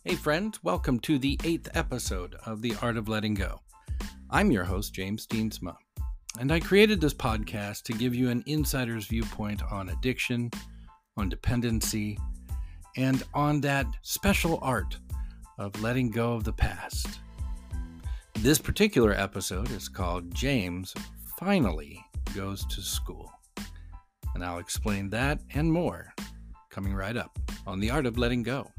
Hey, friends, welcome to the 8th episode of The Art of Letting Go. I'm your host, James Steensma, and I created this podcast to give you an insider's viewpoint on addiction, on dependency, and on that special art of letting go of the past. This particular episode is called James Finally Goes to School, and I'll explain that and more coming right up on The Art of Letting Go.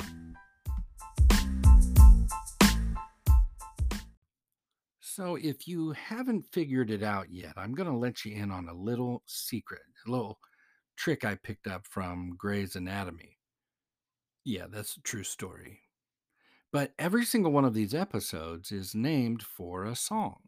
So, if you haven't figured it out yet, I'm going to let you in on a little secret, a little trick I picked up from Grey's Anatomy. Yeah, that's a true story. But every single one of these episodes is named for a song.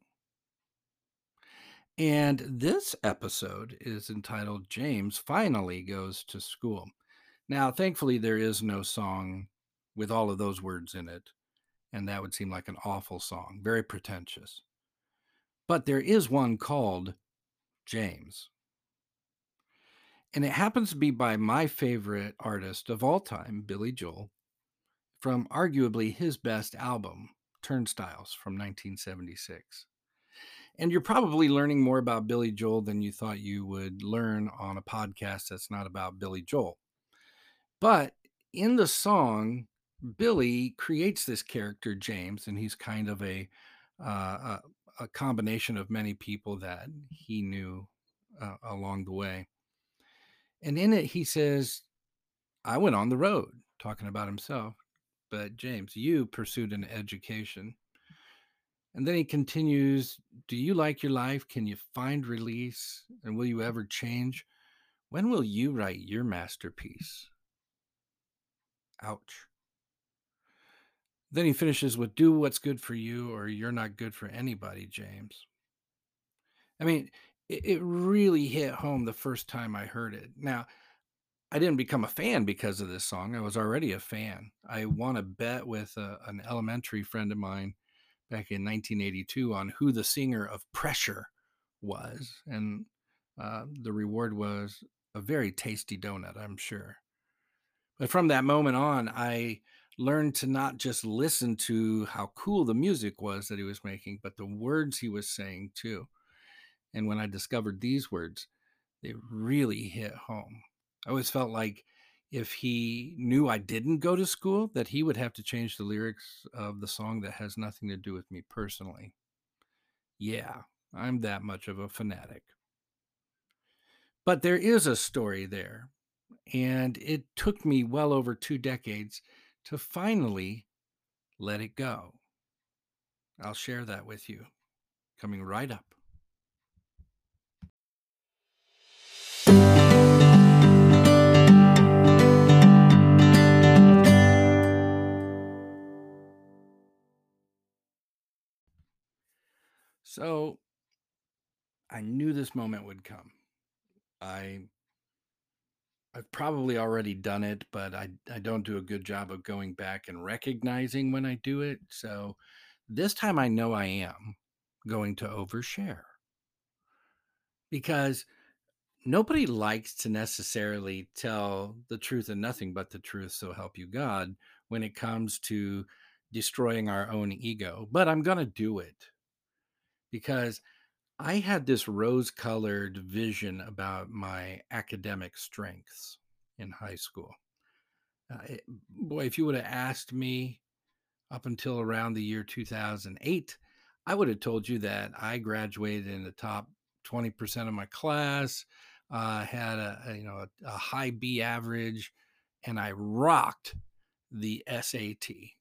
And this episode is entitled James Finally Goes to School. Now, thankfully, there is no song with all of those words in it, and that would seem like an awful song, very pretentious. But there is one called James. And it happens to be by my favorite artist of all time, Billy Joel, from arguably his best album, Turnstiles, from 1976. And you're probably learning more about Billy Joel than you thought you would learn on a podcast that's not about Billy Joel. But in the song, Billy creates this character, James, and he's kind of a combination of many people that he knew along the way. And in it, he says, I went on the road, talking about himself, but James, you pursued an education. And then he continues, do you like your life? Can you find release? And will you ever change? When will you write your masterpiece? Ouch. Then he finishes with, do what's good for you, or you're not good for anybody, James. I mean, it really hit home the first time I heard it. Now, I didn't become a fan because of this song. I was already a fan. I won a bet with an elementary friend of mine back in 1982 on who the singer of Pressure was. And the reward was a very tasty donut, I'm sure. But from that moment on, I learned to not just listen to how cool the music was that he was making, but the words he was saying too. And when I discovered these words, they really hit home. I always felt like if he knew I didn't go to school, that he would have to change the lyrics of the song that has nothing to do with me personally. Yeah, I'm that much of a fanatic. But there is a story there, and it took me well over 2 decades to finally let it go. I'll share that with you coming right up. So I knew this moment would come. I've probably already done it, but I don't do a good job of going back and recognizing when I do it. So this time I know I am going to overshare because nobody likes to necessarily tell the truth and nothing but the truth, so help you God, when it comes to destroying our own ego. But I'm going to do it because I had this rose-colored vision about my academic strengths in high school. Boy, if you would have asked me up until around the year 2008, I would have told you that I graduated in the top 20% of my class, had a high B average, and I rocked the SAT.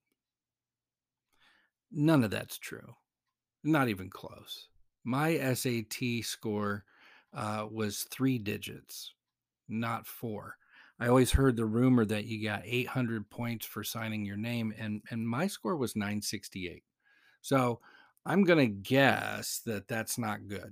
None of that's true. Not even close. My SAT score was 3 digits, not 4. I always heard the rumor that you got 800 points for signing your name, and my score was 968. So I'm going to guess that that's not good.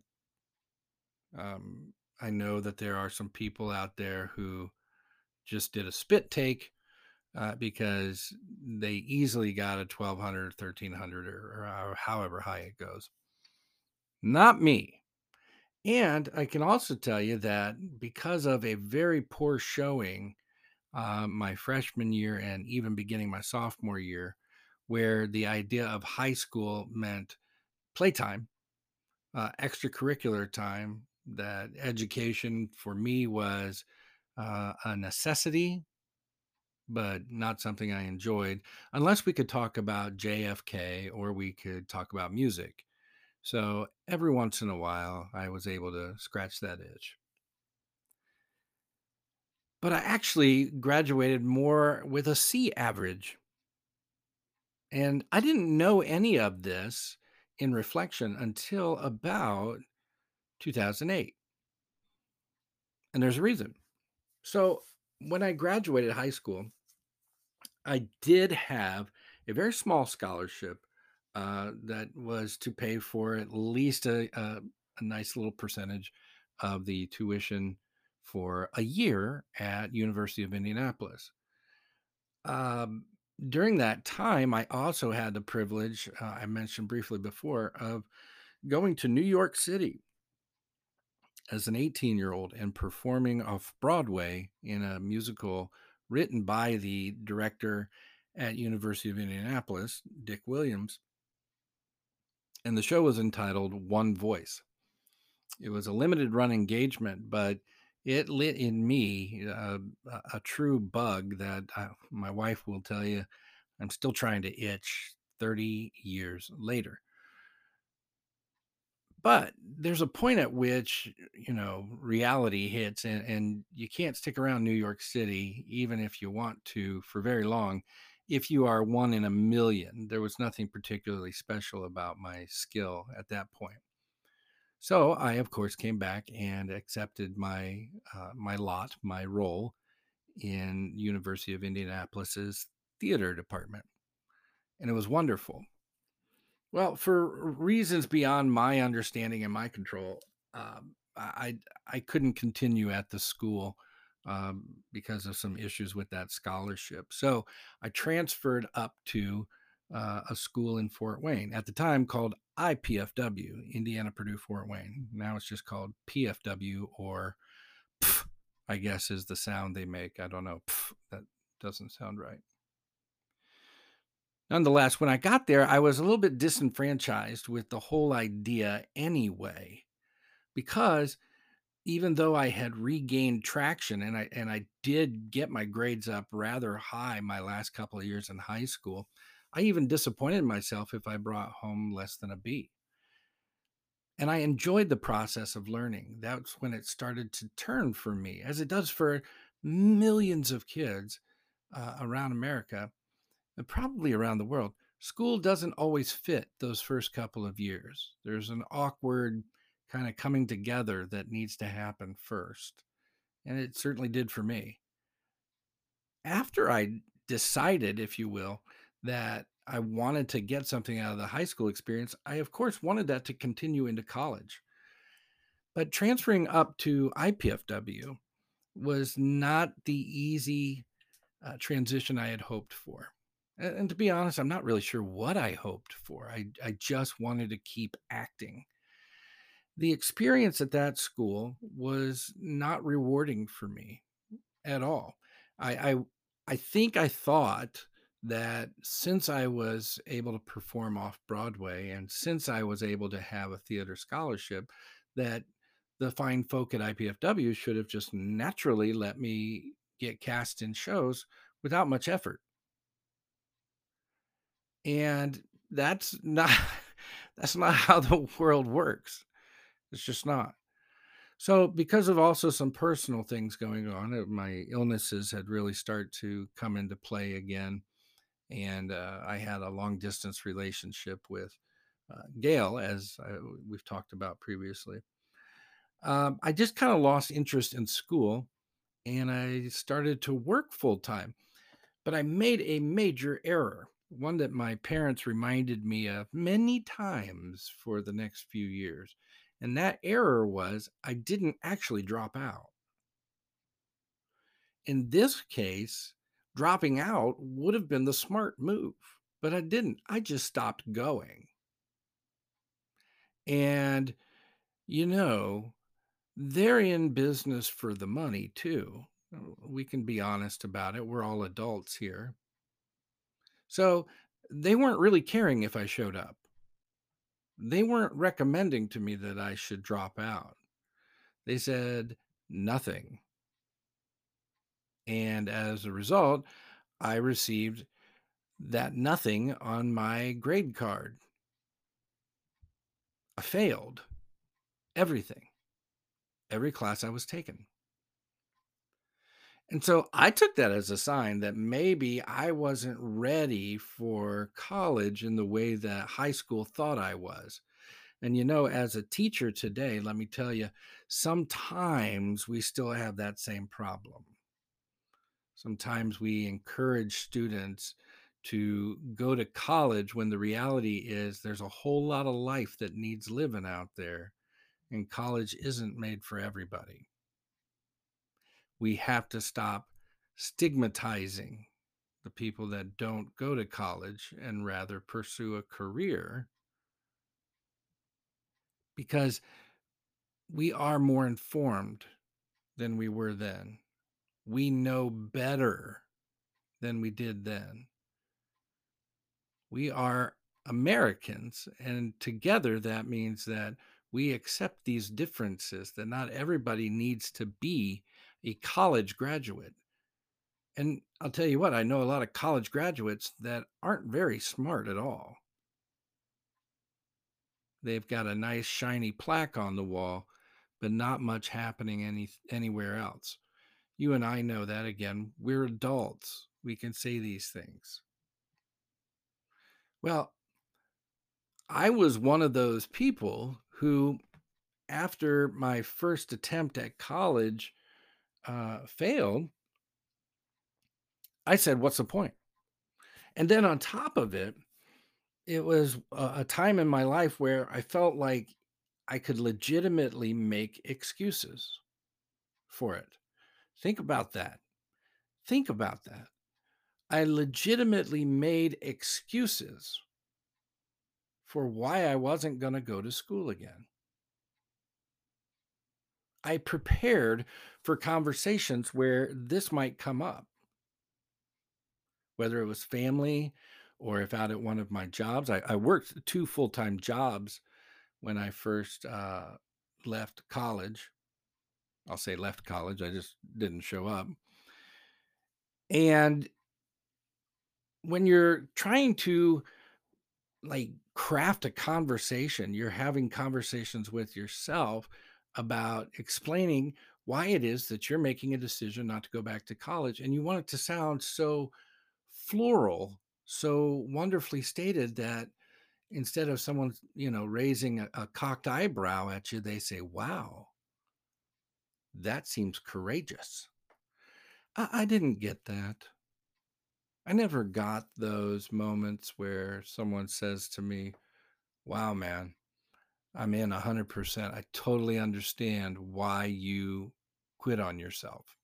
I know that there are some people out there who just did a spit take because they easily got a 1200, 1300, or however high it goes. Not me. And I can also tell you that because of a very poor showing my freshman year and even beginning my sophomore year, where the idea of high school meant playtime, extracurricular time, that education for me was a necessity, but not something I enjoyed, unless we could talk about JFK or we could talk about music. So every once in a while, I was able to scratch that itch. But I actually graduated more with a C average. And I didn't know any of this in reflection until about 2008. And there's a reason. So when I graduated high school, I did have a very small scholarship that was to pay for at least a nice little percentage of the tuition for a year at University of Indianapolis. Um, During that time, I also had the privilege, I mentioned briefly before, of going to New York City as an 18-year-old and performing off Broadway in a musical written by the director at University of Indianapolis, Dick Williams, and the show was entitled One Voice. It was a limited run engagement, but it lit in me a true bug that my wife will tell you I'm still trying to itch 30 years later. But there's a point at which, reality hits, and you can't stick around New York City, even if you want to, for very long. If you are one in a million, there was nothing particularly special about my skill at that point. So I, of course, came back and accepted my lot, my role in University of Indianapolis's theater department, and it was wonderful. Well, for reasons beyond my understanding and my control, I couldn't continue at the school because of some issues with that scholarship. So I transferred up to a school in Fort Wayne at the time called IPFW, Indiana Purdue Fort Wayne. Now it's just called PFW, or pff, I guess is the sound they make. I don't know. Pff, that doesn't sound right. Nonetheless, when I got there, I was a little bit disenfranchised with the whole idea anyway, because even though I had regained traction and I did get my grades up rather high my last couple of years in high school, I even disappointed myself if I brought home less than a B. And I enjoyed the process of learning. That's when it started to turn for me, as it does for millions of kids around America, and probably around the world. School doesn't always fit those first couple of years. There's an awkward kind of coming together that needs to happen first. And it certainly did for me. After I decided, if you will, that I wanted to get something out of the high school experience, I, of course, wanted that to continue into college. But transferring up to IPFW was not the easy transition I had hoped for. And to be honest, I'm not really sure what I hoped for. I just wanted to keep acting. The experience at that school was not rewarding for me at all. I I, I think I thought that since I was able to perform off Broadway and since I was able to have a theater scholarship, that the fine folk at IPFW should have just naturally let me get cast in shows without much effort. And that's not that's not how the world works. It's just not. So because of also some personal things going on, my illnesses had really started to come into play again, and I had a long distance relationship with Gail, as we've talked about previously. I just kind of lost interest in school, and I started to work full time. But I made a major error, one that my parents reminded me of many times for the next few years. And that error was I didn't actually drop out. In this case, dropping out would have been the smart move, but I didn't. I just stopped going. And, you know, they're in business for the money too. We can be honest about it. We're all adults here. So they weren't really caring if I showed up. They weren't recommending to me that I should drop out. They said nothing. And as a result, I received that nothing on my grade card. I failed everything, every class I was taking. And so I took that as a sign that maybe I wasn't ready for college in the way that high school thought I was. And as a teacher today, let me tell you, sometimes we still have that same problem. Sometimes we encourage students to go to college when the reality is there's a whole lot of life that needs living out there, and college isn't made for everybody. We have to stop stigmatizing the people that don't go to college and rather pursue a career, because we are more informed than we were then. We know better than we did then. We are Americans, and together that means that we accept these differences, that not everybody needs to be a college graduate. And I'll tell you what, I know a lot of college graduates that aren't very smart at all. They've got a nice shiny plaque on the wall, but not much happening anywhere else. You and I know that. Again, we're adults. We can say these things. Well, I was one of those people who, after my first attempt at college failed, I said, "What's the point?" And then on top of it, it was a time in my life where I felt like I could legitimately make excuses for it. Think about that. Think about that. I legitimately made excuses for why I wasn't going to go to school again. I prepared for conversations where this might come up, whether it was family or if out at one of my jobs. I worked two full time jobs when I first left college. I'll say left college, I just didn't show up. And when you're trying to like craft a conversation, you're having conversations with yourself about explaining why it is that you're making a decision not to go back to college, and you want it to sound so floral, so wonderfully stated that instead of someone raising a cocked eyebrow at you, they say, "Wow, that seems courageous." I didn't get that. I never got those moments where someone says to me, "Wow, man, I'm in 100%. I totally understand why you quit on yourself."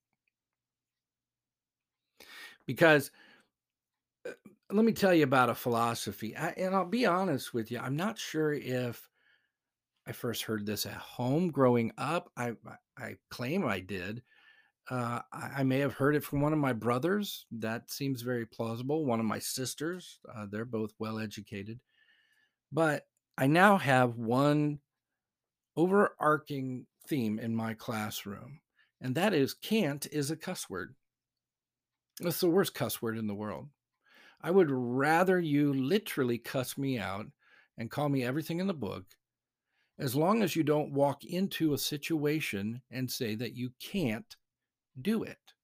Because let me tell you about a philosophy. And I'll be honest with you, I'm not sure if I first heard this at home growing up. I claim I did. I may have heard it from one of my brothers. That seems very plausible. One of my sisters. They're both well educated. But I now have one overarching theme in my classroom, and that is can't is a cuss word. It's the worst cuss word in the world. I would rather you literally cuss me out and call me everything in the book, as long as you don't walk into a situation and say that you can't do it.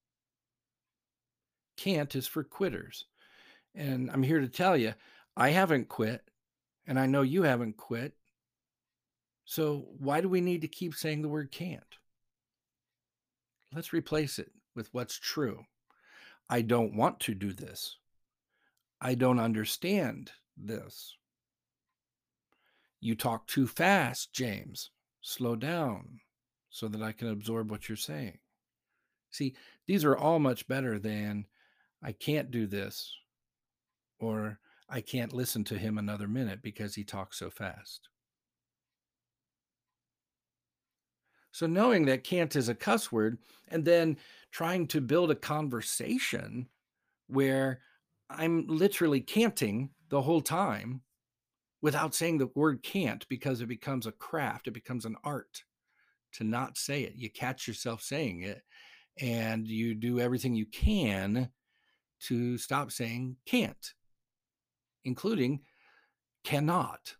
Can't is for quitters. And I'm here to tell you, I haven't quit, and I know you haven't quit. So why do we need to keep saying the word can't? Let's replace it with what's true. I don't want to do this. I don't understand this. You talk too fast, James. Slow down so that I can absorb what you're saying. See, these are all much better than I can't do this or I can't listen to him another minute because he talks so fast. So knowing that can't is a cuss word and then trying to build a conversation where I'm literally canting the whole time without saying the word can't because it becomes a craft, it becomes an art to not say it. You catch yourself saying it and you do everything you can to stop saying can't, including cannot.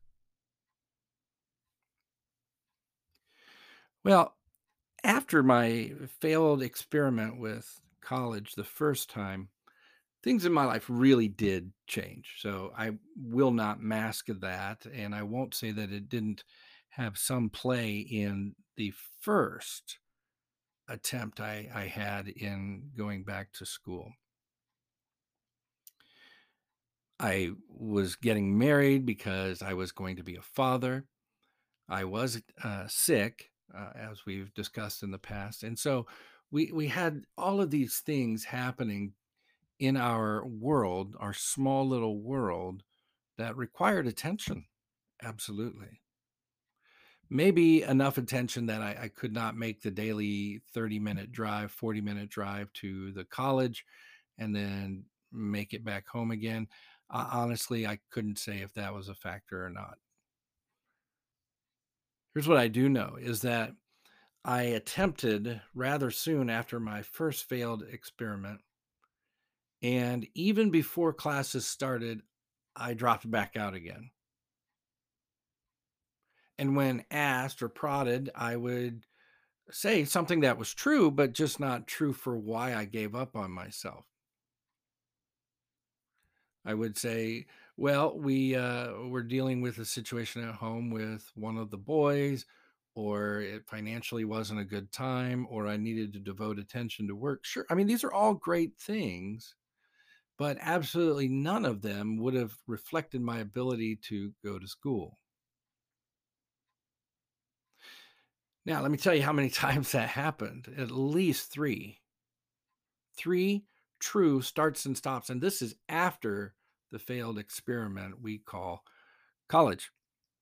Well, after my failed experiment with college the first time, things in my life really did change. So I will not mask that. And I won't say that it didn't have some play in the first attempt I had in going back to school. I was getting married because I was going to be a father. I was sick, as we've discussed in the past. And so we had all of these things happening in our world, our small little world, that required attention. Absolutely. Maybe enough attention that I could not make the daily 30-minute drive, 40-minute drive to the college and then make it back home again. Honestly, I couldn't say if that was a factor or not. Here's what I do know is that I attempted rather soon after my first failed experiment. And even before classes started, I dropped back out again. And when asked or prodded, I would say something that was true, but just not true for why I gave up on myself. I would say, well, we were dealing with a situation at home with one of the boys, or it financially wasn't a good time, or I needed to devote attention to work. Sure. I mean, these are all great things, but absolutely none of them would have reflected my ability to go to school. Now, let me tell you how many times that happened. At least three true starts and stops. And this is after the failed experiment we call college.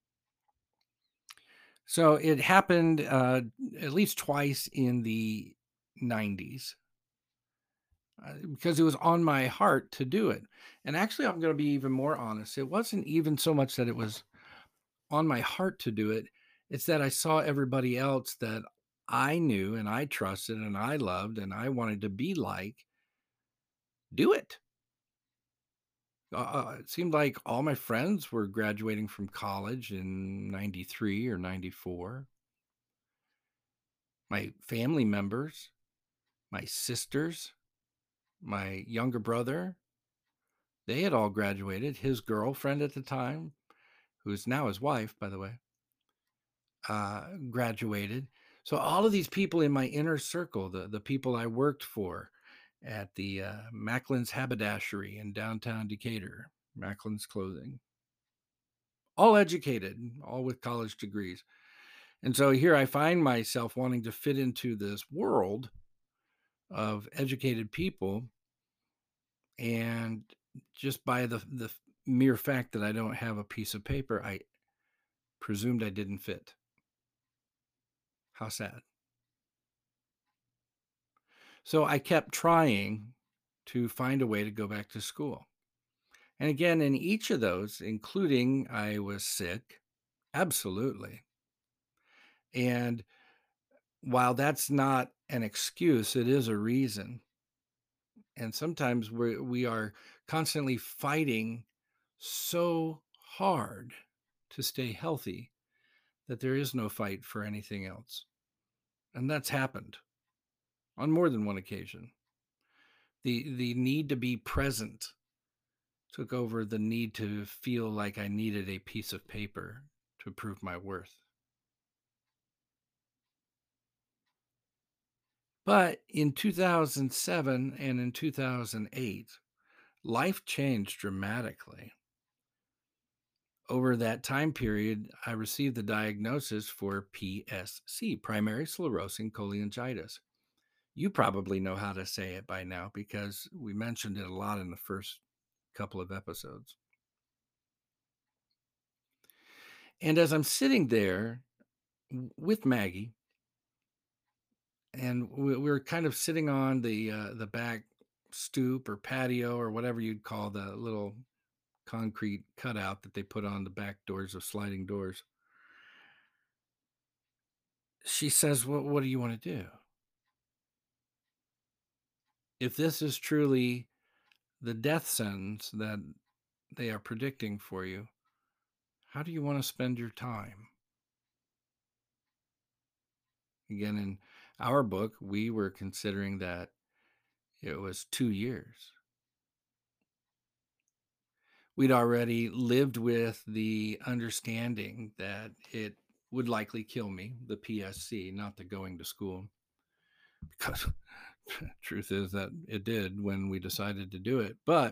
So it happened at least twice in the 90s because it was on my heart to do it. And actually, I'm going to be even more honest. It wasn't even so much that it was on my heart to do it, it's that I saw everybody else that I knew and I trusted and I loved and I wanted to be like do it. It seemed like all my friends were graduating from college in 93 or 94. My family members, my sisters, my younger brother, they had all graduated. His girlfriend at the time, who's now his wife, by the way, graduated. So all of these people in my inner circle, the people I worked for at the Macklin's Haberdashery in downtown Decatur, Macklin's Clothing, all educated, all with college degrees. And so here I find myself wanting to fit into this world of educated people. And just by the mere fact that I don't have a piece of paper, I presumed I didn't fit. How sad. So I kept trying to find a way to go back to school. And again, in each of those, including I was sick, absolutely. And while that's not an excuse, it is a reason. And sometimes we are constantly fighting so hard to stay healthy that there is no fight for anything else. And that's happened on more than one occasion. The need to be present took over the need to feel like I needed a piece of paper to prove my worth. But in 2007 and in 2008, life changed dramatically. Over that time period, I received the diagnosis for PSC, primary sclerosing cholangitis. You probably know how to say it by now because we mentioned it a lot in the first couple of episodes. And as I'm sitting there with Maggie, and we were kind of sitting on the back stoop or patio or whatever you'd call the little concrete cutout that they put on the back doors of sliding doors. She says, what do you want to do? If this is truly the death sentence that they are predicting for you, how do you want to spend your time? Again, in our book, we were considering that it was 2 years. We'd already lived with the understanding that it would likely kill me, the PSC, not the going to school, because truth is that it did when we decided to do it. But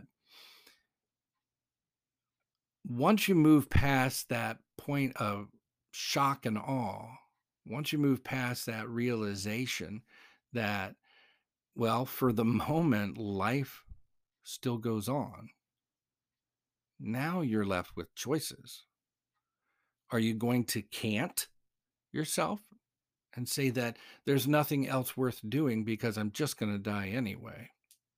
once you move past that point of shock and awe, once you move past that realization that, well, for the moment, life still goes on, now you're left with choices. Are you going to can't yourself and say that there's nothing else worth doing because I'm just going to die anyway?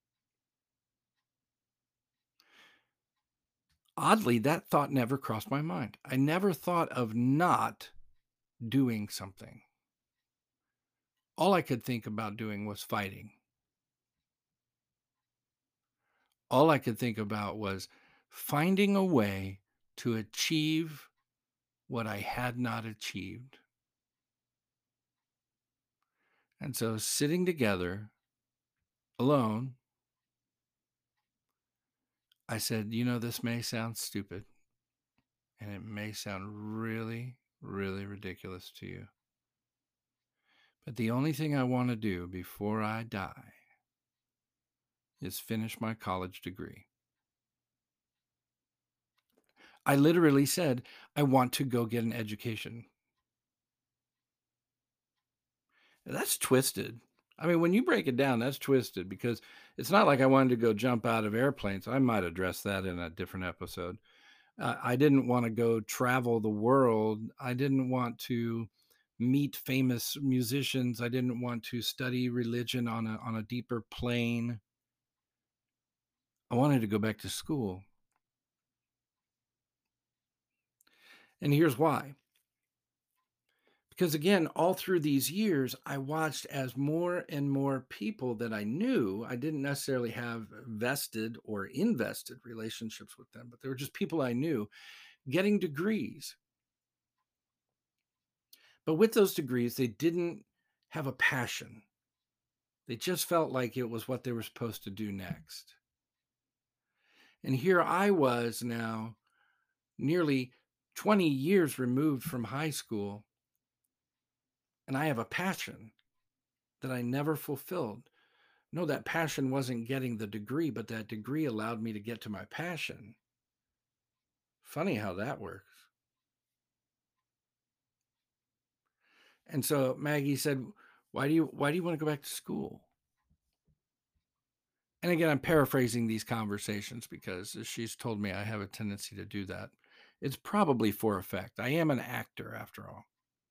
Oddly, that thought never crossed my mind. I never thought of not doing something. All I could think about doing was fighting. All I could think about was finding a way to achieve what I had not achieved. And so, sitting together alone, I said, this may sound stupid and it may sound really, really ridiculous to you. But the only thing I want to do before I die is finish my college degree. I literally said, I want to go get an education. That's twisted. I mean, when you break it down, that's twisted because it's not like I wanted to go jump out of airplanes. I might address that in a different episode. I didn't want to go travel the world. I didn't want to meet famous musicians. I didn't want to study religion on a deeper plane. I wanted to go back to school. And here's why. Because again, all through these years, I watched as more and more people that I knew, I didn't necessarily have vested or invested relationships with them, but they were just people I knew getting degrees. But with those degrees, they didn't have a passion. They just felt like it was what they were supposed to do next. And here I was now, nearly 20 years removed from high school, and I have a passion that I never fulfilled. No, that passion wasn't getting the degree, but that degree allowed me to get to my passion. Funny how that works. And so Maggie said, why do you want to go back to school? And again, I'm paraphrasing these conversations because she's told me I have a tendency to do that. It's probably for effect. I am an actor after all.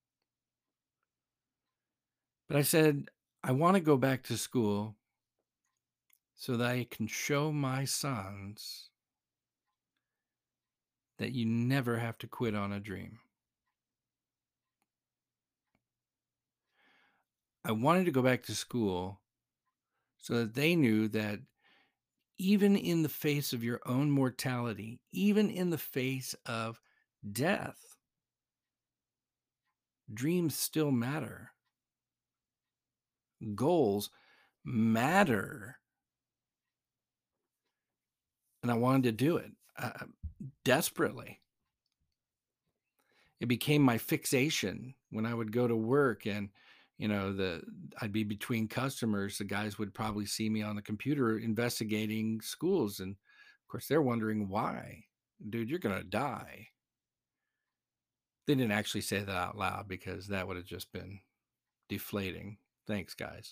But I said, I want to go back to school so that I can show my sons that you never have to quit on a dream. I wanted to go back to school so that they knew that even in the face of your own mortality, even in the face of death, dreams still matter. Goals matter. And I wanted to do it desperately. It became my fixation when I would go to work and I'd be between customers. The guys would probably see me on the computer investigating schools. And of course, they're wondering why. Dude, you're going to die. They didn't actually say that out loud because that would have just been deflating. Thanks, guys.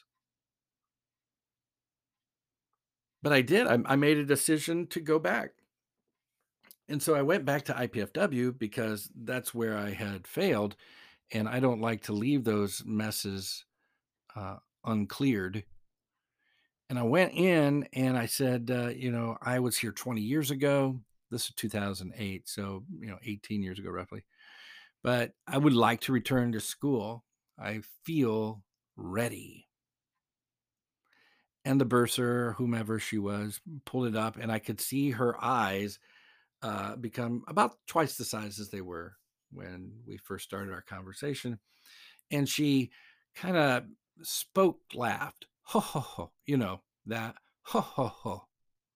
But I did. I made a decision to go back. And so I went back to IPFW because that's where I had failed. And I don't like to leave those messes uncleared. And I went in and I said, I was here 20 years ago. This is 2008. So, 18 years ago, roughly. But I would like to return to school. I feel ready. And the bursar, whomever she was, pulled it up, and I could see her eyes become about twice the size as they were when we first started our conversation. And she kind of spoke, laughed, ho, ho, ho, that, ho, ho, ho,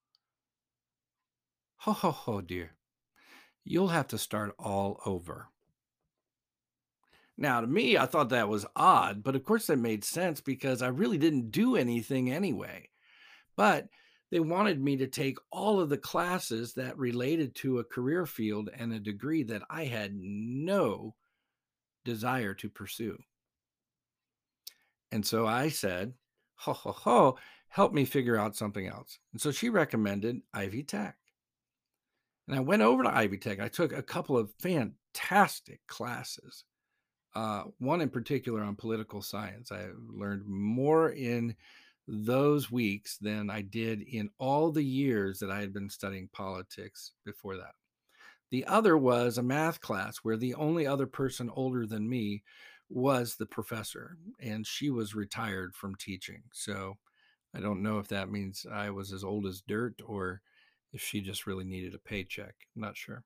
ho, ho, ho, dear. You'll have to start all over. Now, to me, I thought that was odd, but of course that made sense because I really didn't do anything anyway. But they wanted me to take all of the classes that related to a career field and a degree that I had no desire to pursue. And so I said, ho, ho, ho, help me figure out something else. And so she recommended Ivy Tech. And I went over to Ivy Tech. I took a couple of fantastic classes, one in particular on political science. I learned more in those weeks than I did in all the years that I had been studying politics before that. The other was a math class where the only other person older than me was the professor, and she was retired from teaching. So I don't know if that means I was as old as dirt or if she just really needed a paycheck. I'm not sure.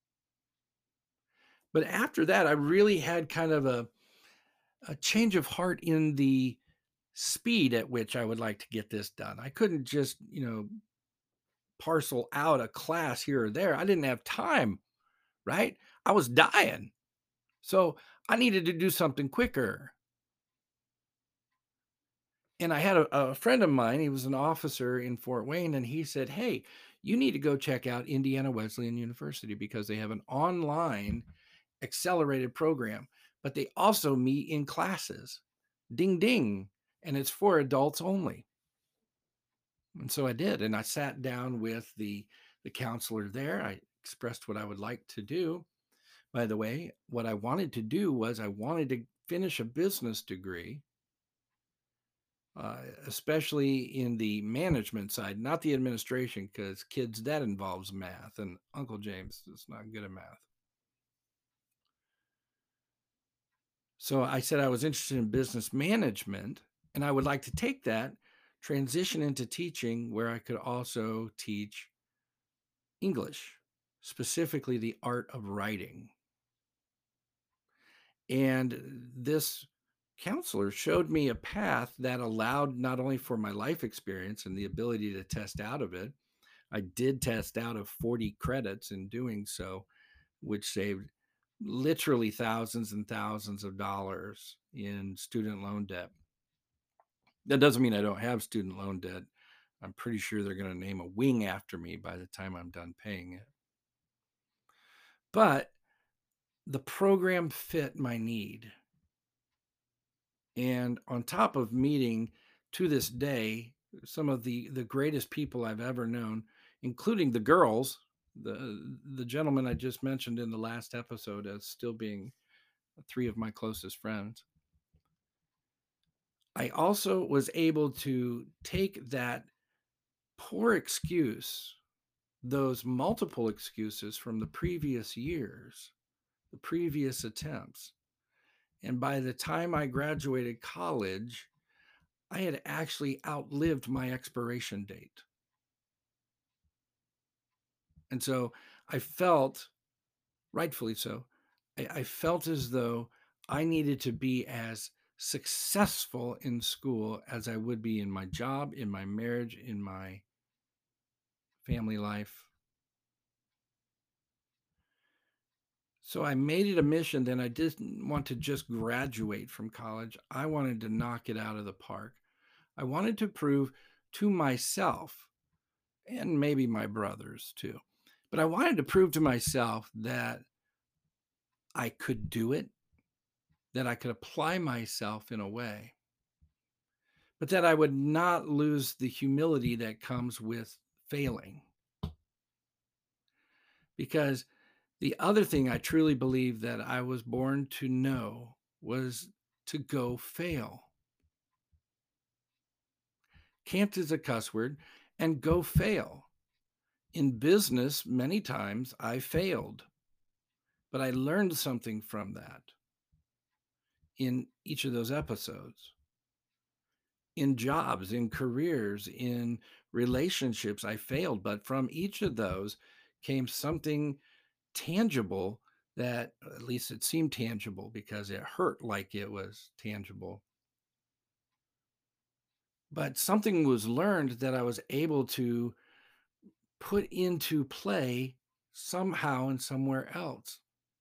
But after that, I really had kind of a change of heart in the speed at which I would like to get this done. I couldn't just, parcel out a class here or there. I didn't have time, right? I was dying. So I needed to do something quicker. And I had a friend of mine, he was an officer in Fort Wayne, and he said, hey, you need to go check out Indiana Wesleyan University because they have an online accelerated program, but they also meet in classes. Ding, ding. And it's for adults only. And so I did. And I sat down with the counselor there. I expressed what I would like to do. By the way, what I wanted to do was I wanted to finish a business degree, especially in the management side, not the administration, because kids, that involves math. And Uncle James is not good at math. So I said I was interested in business management and I would like to take that, transition into teaching where I could also teach English, specifically the art of writing. And this counselor showed me a path that allowed not only for my life experience and the ability to test out of it. I did test out of 40 credits in doing so, which saved literally thousands and thousands of dollars in student loan debt. That doesn't mean I don't have student loan debt. I'm pretty sure they're going to name a wing after me by the time I'm done paying it. But the program fit my need. And on top of meeting to this day some of the greatest people I've ever known, including the girls, the gentleman I just mentioned in the last episode as still being three of my closest friends. I also was able to take that poor excuse, those multiple excuses from the previous years, the previous attempts. And by the time I graduated college, I had actually outlived my expiration date. And so I felt, rightfully so, I felt as though I needed to be as successful in school as I would be in my job, in my marriage, in my family life. So I made it a mission. Then I didn't want to just graduate from college. I wanted to knock it out of the park. I wanted to prove to myself and maybe my brothers too, but I wanted to prove to myself that I could do it, that I could apply myself in a way, but that I would not lose the humility that comes with failing. Because the other thing I truly believe that I was born to know was to go fail. Can't is a cuss word, and go fail. In business, many times I failed, but I learned something from that in each of those episodes. In jobs, in careers, in relationships, I failed, but from each of those came something tangible that, at least it seemed tangible because it hurt like it was tangible. But something was learned that I was able to put into play somehow and somewhere else.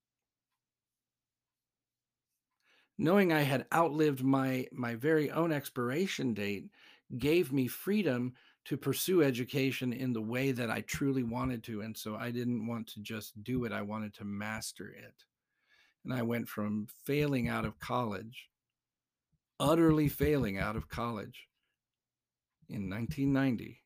Knowing I had outlived my very own expiration date gave me freedom to pursue education in the way that I truly wanted to. And so I didn't want to just do it, I wanted to master it. And I went from failing out of college, utterly failing out of college in 1990,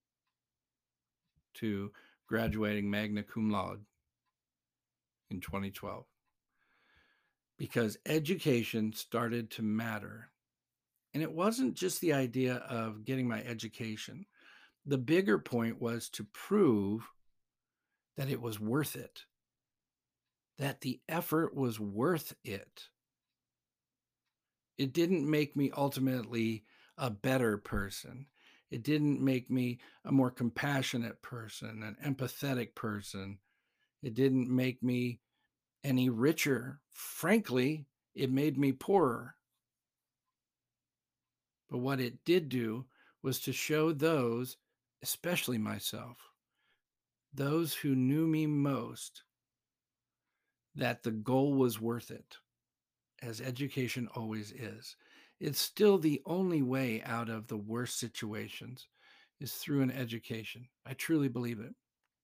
to graduating magna cum laude in 2012, because education started to matter. And it wasn't just the idea of getting my education. The bigger point was to prove that it was worth it, that the effort was worth it. It didn't make me ultimately a better person. It didn't make me a more compassionate person, an empathetic person. It didn't make me any richer. Frankly, it made me poorer. But what it did do was to show those, especially myself, those who knew me most, that the goal was worth it, as education always is. It's still the only way out of the worst situations is through an education. I truly believe it.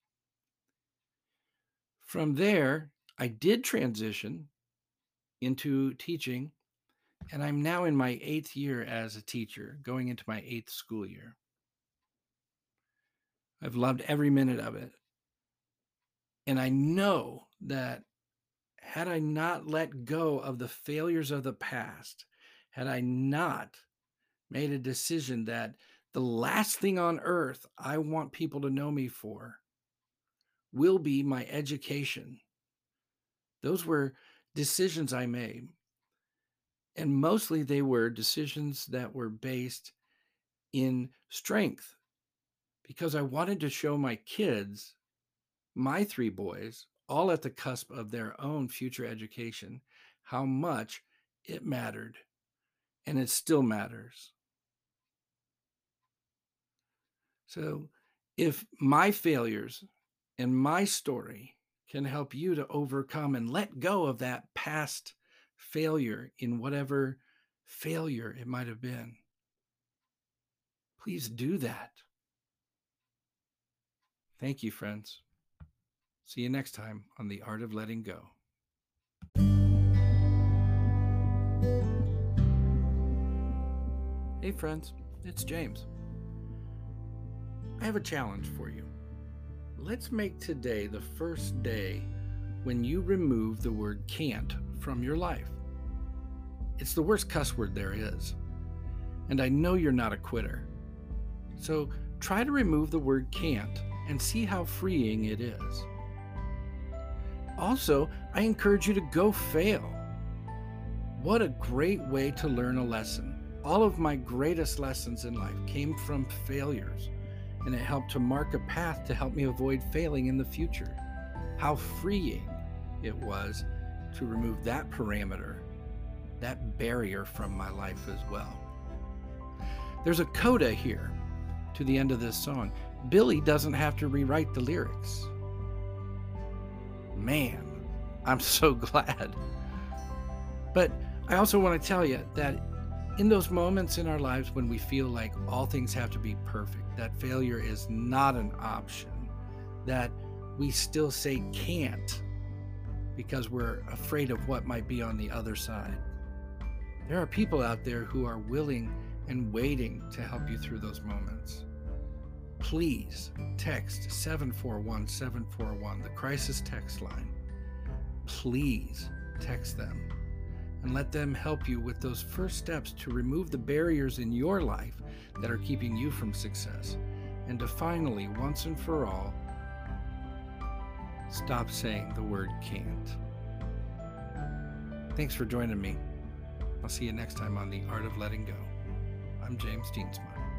From there, I did transition into teaching, and I'm now in my 8th year as a teacher, going into my 8th school year. I've loved every minute of it. And I know that had I not let go of the failures of the past, had I not made a decision that the last thing on earth I want people to know me for will be my education. Those were decisions I made. And mostly they were decisions that were based in strength, because I wanted to show my kids, my 3 boys, all at the cusp of their own future education, how much it mattered. And it still matters. So if my failures and my story can help you to overcome and let go of that past failure in whatever failure it might have been, please do that. Thank you, friends. See you next time on The Art of Letting Go. Hey, friends, it's James. I have a challenge for you. Let's make today the first day when you remove the word can't from your life. It's the worst cuss word there is. And I know you're not a quitter. So try to remove the word can't and see how freeing it is. Also, I encourage you to go fail. What a great way to learn a lesson. All of my greatest lessons in life came from failures, and it helped to mark a path to help me avoid failing in the future. How freeing it was to remove that parameter, that barrier from my life as well. There's a coda here to the end of this song. Billy doesn't have to rewrite the lyrics. Man, I'm so glad. But I also want to tell you that in those moments in our lives when we feel like all things have to be perfect, that failure is not an option, that we still say can't because we're afraid of what might be on the other side. There are people out there who are willing and waiting to help you through those moments. Please text 741-741, the crisis text line. Please text them and let them help you with those first steps to remove the barriers in your life that are keeping you from success, and to finally, once and for all, stop saying the word can't. Thanks for joining me. I'll see you next time on The Art of Letting Go. I'm James Teensma.